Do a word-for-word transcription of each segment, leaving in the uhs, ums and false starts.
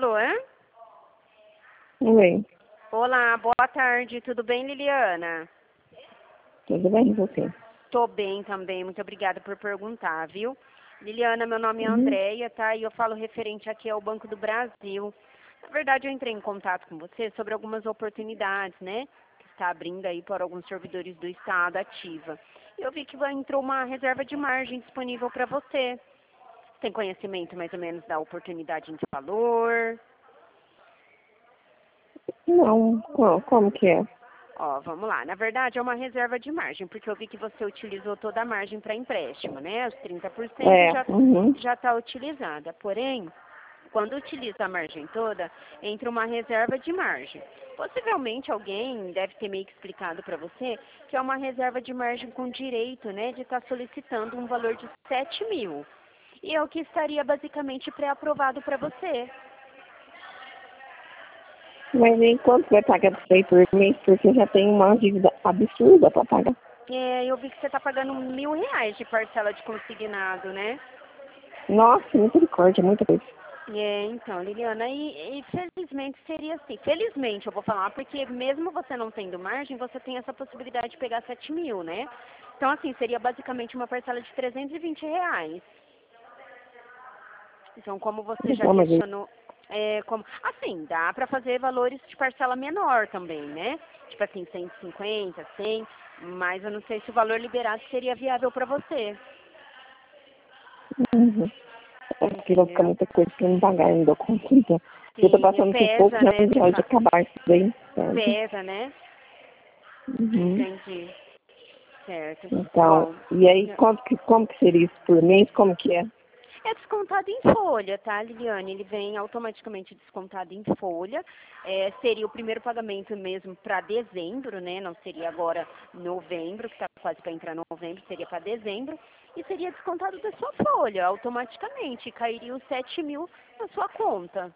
Alô? Oi, Olá, boa tarde. Tudo bem, Liliana? tudo bem e você? Tô bem também. Muito obrigada por perguntar, viu? Liliana, meu nome é Uhum. Andréia, tá? E eu falo referente aqui ao Banco do Brasil. Na verdade, eu entrei em contato com você sobre algumas oportunidades, né? Que está abrindo aí para alguns servidores do Estado ativa. E eu vi que entrou uma reserva de margem disponível para você. Tem conhecimento mais ou menos da oportunidade em valor? Não, qual, como que é? Ó, vamos lá. Na verdade, é uma reserva de margem, porque eu vi que você utilizou toda a margem para empréstimo, né? Os trinta por cento É, já uhum. já está utilizada. Porém, quando utiliza a margem toda, entra uma reserva de margem. Possivelmente alguém deve ter meio que explicado para você que é uma reserva de margem com direito, né, de estar solicitando um valor de sete mil. E é o que estaria basicamente pré-aprovado para você. Mas aí quanto vai pagar por aí por mês? Porque eu já tenho uma dívida absurda para pagar. É, eu vi que você está pagando mil reais de parcela de consignado, né? Nossa, misericórdia, muita coisa. É, então, Liliana, e, e felizmente seria assim. Felizmente, eu vou falar, porque mesmo você não tendo margem, você tem essa possibilidade de pegar sete mil, né? Então, assim, seria basicamente uma parcela de trezentos e vinte reais. Então, como você já Não, mas aí, questionou, é, como, assim, dá para fazer valores de parcela menor também, né? Tipo assim, cento e cinquenta, cem, mas eu não sei se o valor liberado seria viável para você, uhum. É porque vai ficar entendeu? muita coisa para não pagar, eu não dou conta. Então, eu tô Sim, passando sufoco, pesa, já né? não Você pode fa... acabar isso daí, sabe? Pesa, né? Uhum. Entendi. Certo. Então, Bom, e aí quanto que, como que seria isso por mês? Como que é? é descontado em folha, tá, Liliane? Ele vem automaticamente descontado em folha. É, seria o primeiro pagamento mesmo para dezembro, né? Não seria agora novembro, que está quase para entrar novembro, seria para dezembro. E seria descontado da sua folha, automaticamente. Cairia os sete mil na sua conta.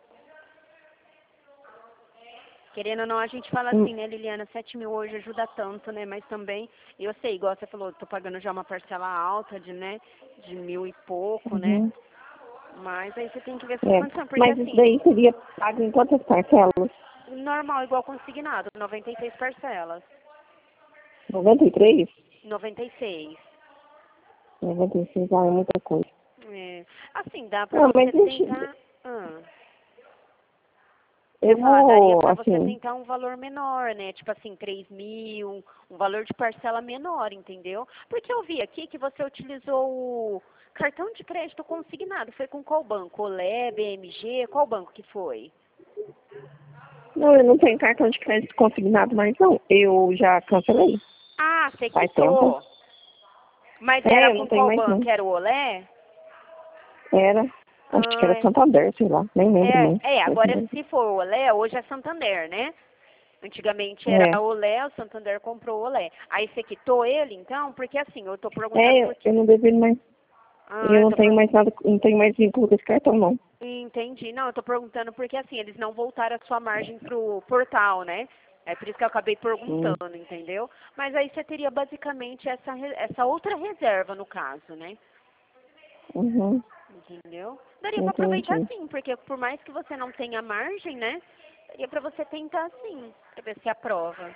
Querendo ou não, a gente fala Hum, assim, né, Liliana, sete mil hoje ajuda tanto, né? Mas também, eu sei, igual você falou, tô pagando já uma parcela alta de, né, de mil e pouco, né? Uhum. Mas aí você tem que ver sua É. condição, porque Mas isso assim, daí seria pago em quantas parcelas? normal, igual consignado, noventa e seis parcelas. noventa e três? noventa e seis. noventa e seis, ah, é muita coisa. É. Assim, dá pra Não, mas você deixa, tentar... Ah, eu ia eu falar, daria vou, pra você assim, tentar um valor menor, né? Tipo assim, três mil, um valor de parcela menor, entendeu? Porque eu vi aqui que você utilizou o cartão de crédito consignado. Foi com qual banco? Olé, B M G? Qual banco que foi? não, eu não tenho cartão de crédito consignado mais não. Eu já cancelei, Ah, você faz tempo. quitou. Mas É, era eu não com tenho qual mais banco? não. Era o Olé? Era, acho que era Ah, Santander, sei lá, nem lembro é, mais. é, Faz agora tempo. se for o Olé, hoje é Santander, né? Antigamente era É, o Olé, o Santander comprou o Olé. Aí você quitou ele, então? Porque assim, eu tô perguntando é, eu, porque... eu não deveria mais, Ah, eu eu não tô tenho per... mais nada, não tenho mais vínculo com esse cartão não. Entendi. Não, eu tô perguntando porque assim, eles não voltaram a sua margem pro portal, né? É por isso que eu acabei Hum, perguntando, entendeu? Mas aí você teria basicamente essa, re- essa outra reserva no caso, né? uhum, Entendeu? Daria pra aproveitar entendi. sim, porque por mais que você não tenha margem, né? Daria pra você tentar sim, pra ver se aprova.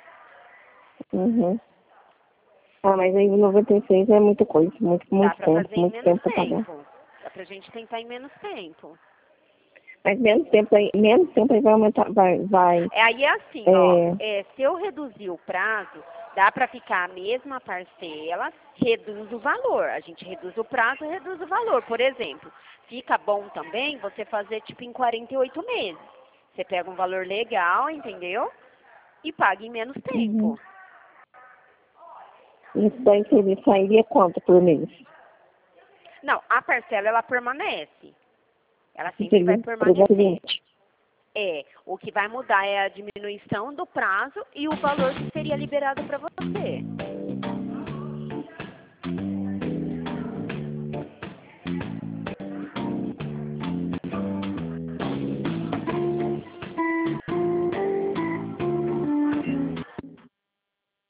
Uhum. Ah, mas aí noventa e seis é muita coisa, muito, Dá muito pra tempo, fazer em muito menos tempo para pagar. tempo. Dá pra gente tentar em menos tempo. Mas menos tempo aí, menos tempo aí vai aumentar, vai, vai, É, aí é assim, ó, é, é, se eu reduzir o prazo, dá pra ficar a mesma parcela, reduz o valor. A gente reduz o prazo, reduz o valor. Por exemplo, fica bom também você fazer tipo em quarenta e oito meses. Você pega um valor legal, entendeu? E paga em menos uhum. tempo. Isso daí seria, sairia quanto por mês? Não, a parcela ela permanece. Ela sempre vai Seria trezentos e permanecer. vinte. É, o que vai mudar é a diminuição do prazo e o valor que seria liberado para você.